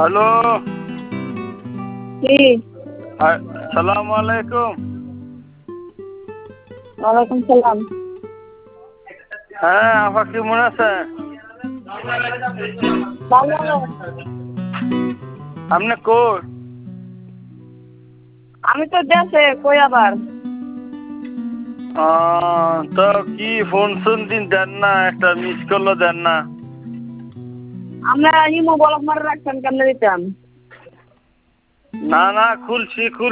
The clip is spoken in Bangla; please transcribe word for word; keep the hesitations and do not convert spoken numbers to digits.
হ্যালো। কি? আসসালামু আলাইকুম। ওয়ালাইকুম সালাম। হ্যাঁ, আপা কেমন আছেন? ভালো। আপনি কই? আমি তো দেশে, কই আবার? আহ, তো কি ফোন শোন দিন দেন না, একটা মিস কলও দেন না। আমরা ইমো ব্লক মারে রাখছেন কেমনে দিতাম? না না, খুলছি খুল